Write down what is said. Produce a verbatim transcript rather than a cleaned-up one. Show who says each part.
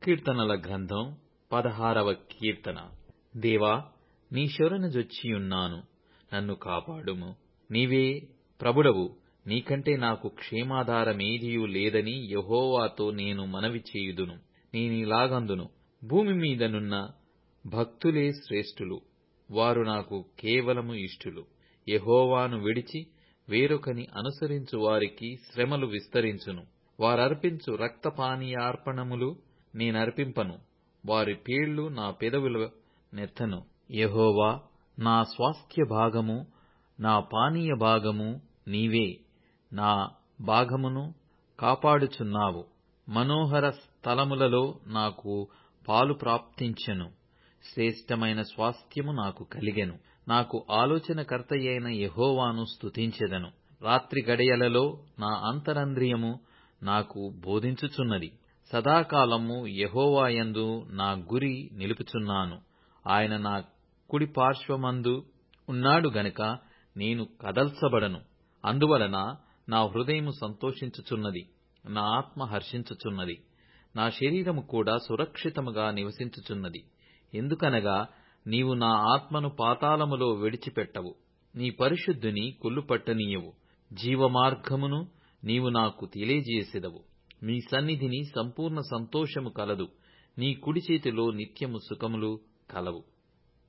Speaker 1: సంకీర్తనల గ్రంథం పదహారవ కీర్తన. దేవా, నీ శరణుజొచ్చియున్నాను, నన్ను కాపాడుము. నీవే ప్రభుడవు, నీకంటే నాకు క్షేమాధారమేదియూ లేదని యెహోవాతో నేను మనవి చేయుదును. నేనిలాగందును, భూమి మీదనున్న భక్తులే శ్రేష్ఠులు, వారు నాకు కేవలము ఇష్టులు. యెహోవాను విడిచి వేరొకని అనుసరించు వారికి శ్రమలు విస్తరించును. వారర్పించు రక్తపానీయార్పణములు నేనర్పింపను, వారి పేళ్లు నా పెదవుల నెత్తను. యెహోవా నా స్వాస్థ్య భాగము, నా పానీయ భాగము నీవే. నా భాగమును కాపాడుచున్నావు. మనోహర స్థలములలో నాకు పాలు ప్రాప్తించెను. శ్రేష్టమైన స్వాస్థ్యము నాకు కలిగెను. నాకు ఆలోచనకర్తయైన యెహోవాను స్తుతించెదను. రాత్రి గడియలలో నా అంతరంద్రియము నాకు బోధించుచున్నది. సదాకాలము యెహోవాయందు నా గురి నిలుపుచున్నాను. ఆయన నా కుడి పార్శ్వమందు ఉన్నాడు గనుక నేను కదల్చబడను. అందువలన నా హృదయము సంతోషించుచున్నది, నా ఆత్మ హర్షించుచున్నది. నా శరీరము కూడా సురక్షితముగా నివసించుచున్నది. ఎందుకనగా నీవు నా ఆత్మను పాతాళములో విడిచిపెట్టవు, నీ పరిశుద్ధుని కుళ్ళుపట్టనీయవు. జీవమార్గమును నీవు నాకు తెలియజేసెదవు. నీ సన్నిధిని సంపూర్ణ సంతోషము కలదు, నీ కుడి చేతిలో నిత్యము సుఖములు కలవు.